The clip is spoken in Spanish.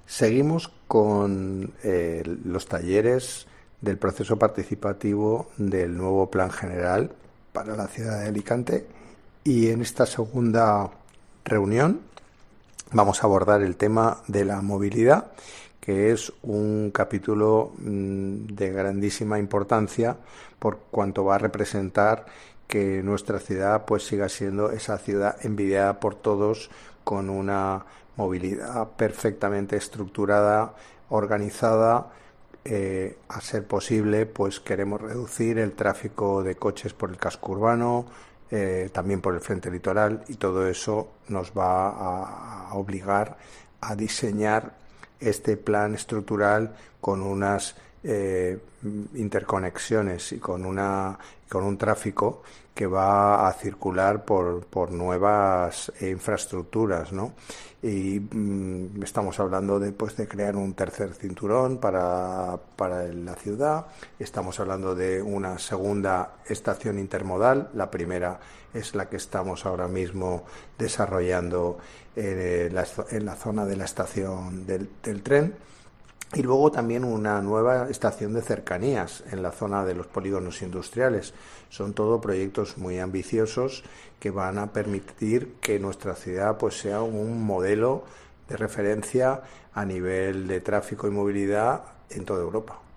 Seguimos con los talleres del proceso participativo del nuevo Plan General para la ciudad de Alicante y en esta segunda reunión vamos a abordar el tema de la movilidad, que es un capítulo de grandísima importancia por cuanto va a representar que nuestra ciudad pues siga siendo esa ciudad envidiada por todos, con una movilidad perfectamente estructurada, organizada. A ser posible, pues queremos reducir el tráfico de coches por el casco urbano, también por el frente litoral, y todo eso nos va a obligar a diseñar este plan estructural con unas interconexiones y con un tráfico que va a circular por nuevas infraestructuras, ¿no? Y estamos hablando de crear un tercer cinturón para la ciudad. Estamos hablando de una segunda estación intermodal. La primera es la que estamos ahora mismo desarrollando en la zona de la estación del tren. Y luego también una nueva estación de cercanías en la zona de los polígonos industriales. Son todo proyectos muy ambiciosos que van a permitir que nuestra ciudad pues sea un modelo de referencia a nivel de tráfico y movilidad en toda Europa.